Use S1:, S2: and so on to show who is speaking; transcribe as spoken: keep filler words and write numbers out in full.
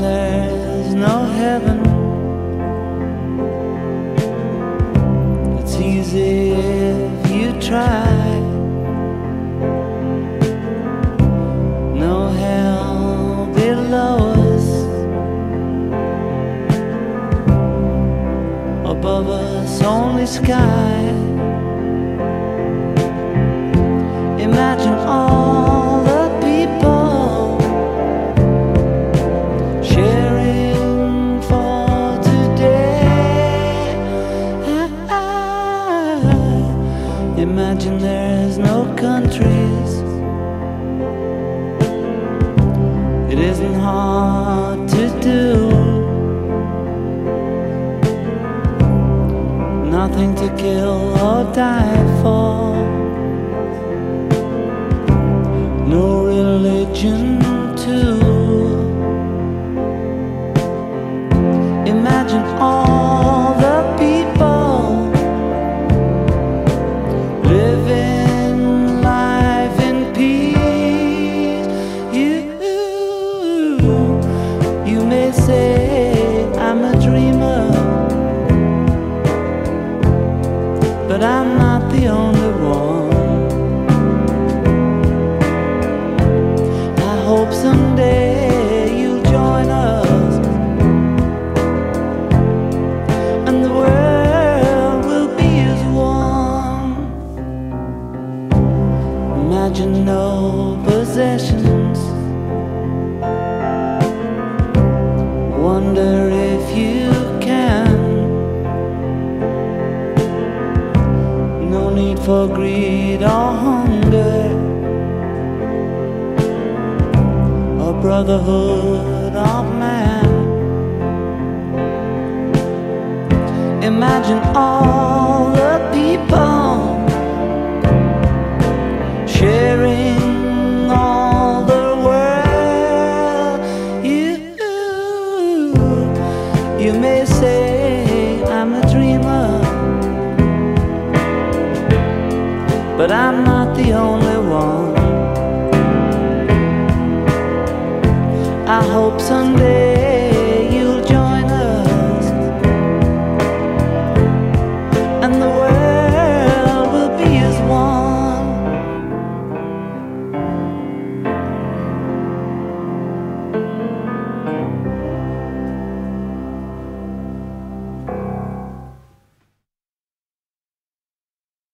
S1: there's no heaven. It's easy if you try. No hell below us, above us only sky. Imagine all the people sharing for today. Imagine there's no countries. It isn't hard to do. Nothing to kill or die for. No religion too. Imagine all the people living life in peace. You, you may say I'm a dreamer, but I'm not the only one. I hope someday you'll join us, and the world will be as one. Imagine no possessions. Wonder if you can. No need for greed or hunger, a brotherhood of man. Imagine all the people sharing all the world. You, you may say I'm a dreamer, but I'm not the only one. I hope someday